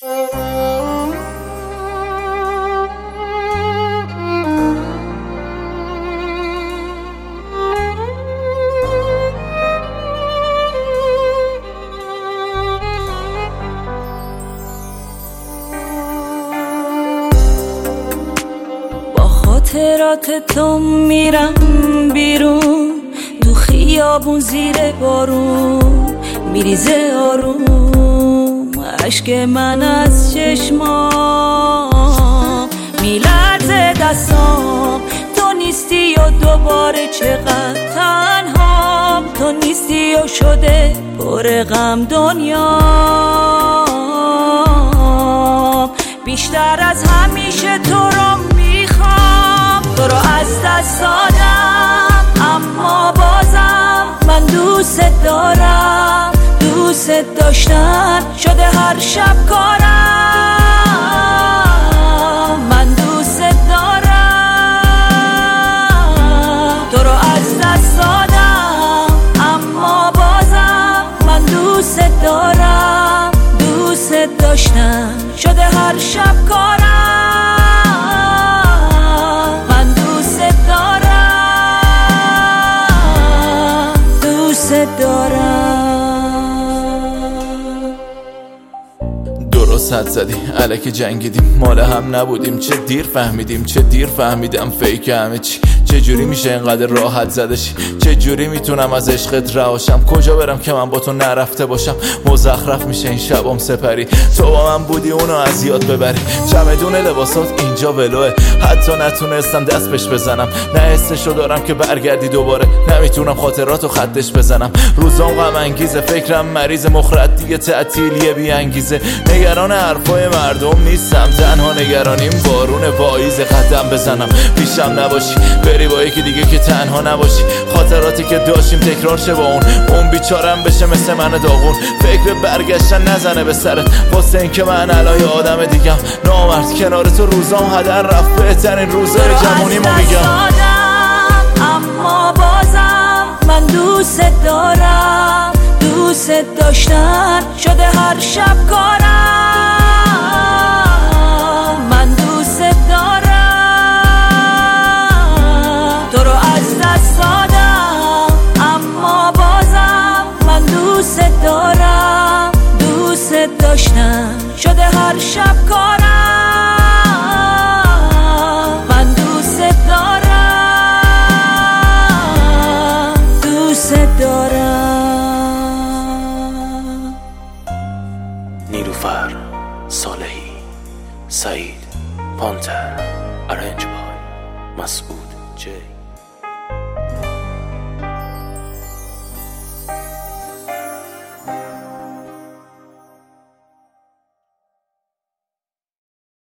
خاطرات تو میرم بیرون، تو خیابون زیر بارون میریزه آروم اشک من از چشمام، میلرزه دستام. تو نیستی و دوباره چقدر تنهام، تو نیستی و شده پر غم دنیام. بیشتر از همیشه تو رو میخوام، تو رو از دست دادم اما بازم من دوست دارم. دوست داشتن شده هر شب کارم، من دوست دارم. تو رو از دست دادم اما بازم من دوست دارم. دوست داشتن شده هر شب کارم، من دوست دارم. دوست دارم. درست حد زدی الکی جنگیدیم، مال هم نبودیم. چه دیر فهمیدیم، چه دیر فهمیدم فیک همه چی. چه جوری میشه اینقدر راحت زدشی؟ چه جوری میتونم از عشقت رهاشم؟ کجا برم که من با تو نرفته باشم؟ مزخرف میشه این شبام سپری، تو با من بودی اونو از یاد ببری. چمدون لباسات اینجا ولوه، حتی نتونستم دست بهش بزنم. نه حسشو دارم که برگردی دوباره، نمیتونم خاطراتو خطش بزنم. روزام غم انگیزه، فکرم مریض، مخرد دیگه تعطیلیه بی انگیزه. نگران حرفای مردم نیستم، تنها نگرانیم بارون پاییز. قدم بزنم پیشم نباشی، بری با یکی دیگه که تنها نباشی. خاطراتی که داشتیم تکرار شه با اون بیچارم بشه مثل من داغون. فکر برگشتن نزنه به سرت، واسه این که من الان آدم دیگم. نامرد کنار تو روزام هدر رفت، بهترین روزای جوونیمو میگم. اما بازم من دوست دارم. دوست داشتن شده هر شب کارم، من دوست دارم. تو رو از دست دادم اما بازم من دوست دارم. دوست داشتن شده هر شب کارم، من دوست دارم. دوست دارم. نیلوفر صالحی، سعید پانتر، ارنج بای مسعود جی.